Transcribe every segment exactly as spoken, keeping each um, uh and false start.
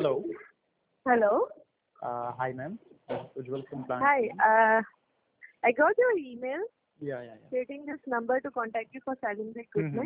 Hello. Hello. Uh, hi, ma'am. This is Ujjwal from Plant Hi. Team. Uh, I got your email Yeah, yeah, yeah. stating this number to contact you for selling the equipment.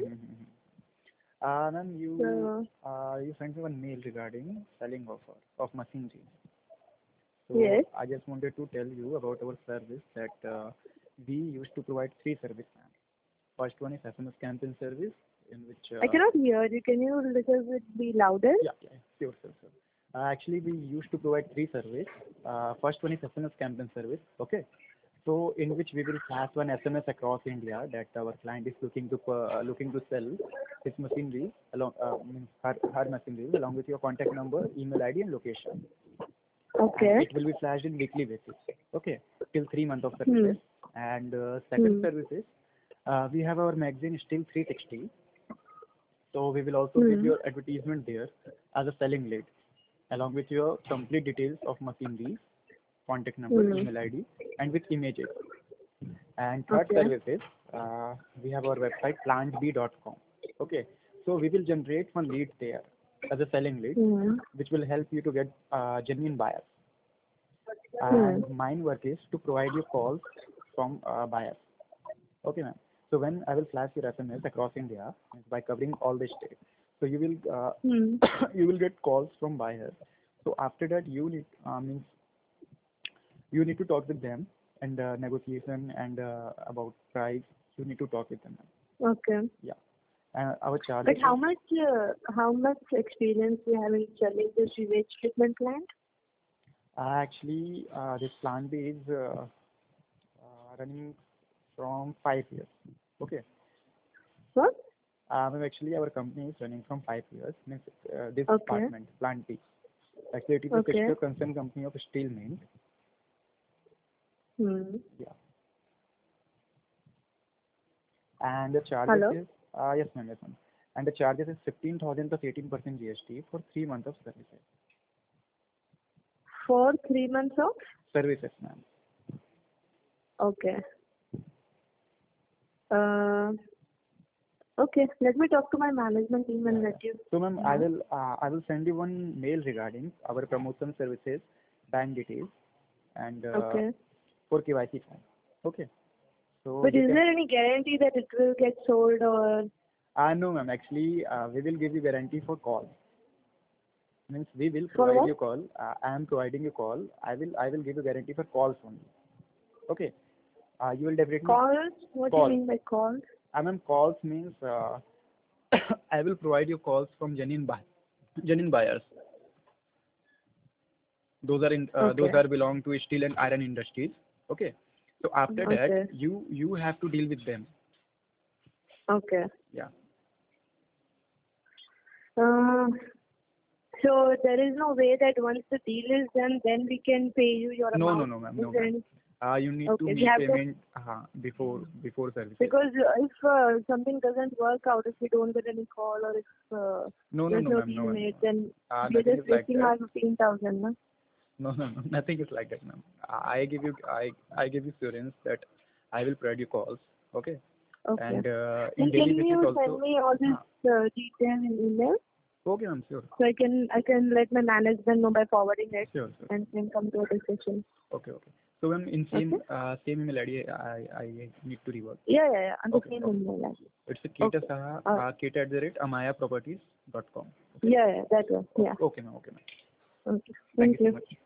uh, ma'am, you So, uh, you sent me one mail regarding selling offer of machinery. So yes. I just wanted to tell you about our service that uh, we used to provide three services, ma'am. First one is S M S campaign service, in which I uh, cannot hear you. Can you little bit be louder? yeah, yeah, sure, sure, sure. Uh, actually, we used to provide three service. Uh, first one is S M S campaign service. Okay. So in which we will pass one S M S across India that our client is looking to uh, looking to sell his machinery along uh, means her, her machinery along with your contact number, email I D, and location. And Okay. it will be flashed in weekly basis. Okay, till three months of Hmm. services. And uh, second Hmm. service is uh, we have our magazine still three sixty. So we will also give Hmm. your advertisement there as a selling lead, along with your complete details of machinery, contact number, Hmm. email I D, and with images. And third Okay. service is uh, we have our website plant b dot com. Okay, so we will generate one lead there as a selling lead, Hmm. which will help you to get uh, genuine buyers. Hmm. And mine work is to provide you calls from uh, buyers. Okay, ma'am. So when I will flash your S M S across India by covering all the states, so you will uh, Hmm. you will get calls from buyers. So after that, you need uh, means you need to talk with them and uh, negotiation and uh, about price. You need to talk with them. Okay. Yeah. Uh, our But charges how is much uh, how much experience you have in selling the sewage treatment plant? uh, actually uh, this plan B is uh, uh, running from five years. Okay. What? Uh, ma'am, actually our company is running from five years. Means uh, this Okay. department, Plant B. Actually, it is a Okay. sister concern company of Steel Mint. Hmm. Yeah. And the charges Hello. is, uh, yes, ma'am, yes, ma'am. And the charges is fifteen thousand plus eighteen percent G S T for three months of services. For three months of? Services, ma'am. Okay. Uh, okay. Let me talk to my management team Yeah, and yeah. let you So, ma'am, I know. will, uh, I will send you one mail regarding our promotion services, bank details, and uh, Okay. for K Y C form. Okay. So But you is can, there any guarantee that it will get sold or? uh, no, ma'am. Actually, uh, we will give you guarantee for call. Means we will For provide what? you call. Uh, I am providing you call. I will, I will give you guarantee for calls only. Okay. Uh, you will definitely Calls? What do you call. mean by calls? I mean calls means uh, I will provide you calls from genuine buy, genuine buyers. Those are in uh, those Okay. are belong to steel and iron industries. Okay. So after that, Okay. you you have to deal with them. Okay. Yeah. Uh, so there is no way that once the deal is done, then we can pay you your No, no, amount. no, ma'am. Is No, there ma'am. any? Uh, you need to Okay. We make have to, payment uh, before before services. because if uh, something doesn't work out, if we don't get any call or if uh, No, no, there's no, no ma'am. deal No, ma'am. made, then Uh, we are nothing is just like wasting that. our fifteen thousand, no? No, no, no. Nothing is like that, ma'am. I give you I I give you assurance that I will provide you calls. Okay. Okay. And uh, in Then daily can basis you send also. me all this Uh, uh, detail in email okay, ma'am. Sure. so I can I can let my management know by forwarding it Sure, sure. and then come to a decision. Okay, okay. So when in Okay? same uh, same email I D, I I need to revert. Yeah, yeah, yeah. On the Okay, same okay. email address. It's a Keta Okay. Saha, Uh, uh, Keta at the rate amaya properties dot com. Okay. yeah, yeah, that one. Okay, Yeah. okay, ma'am. Okay, ma'am. Okay. Thank you Thank so you. much.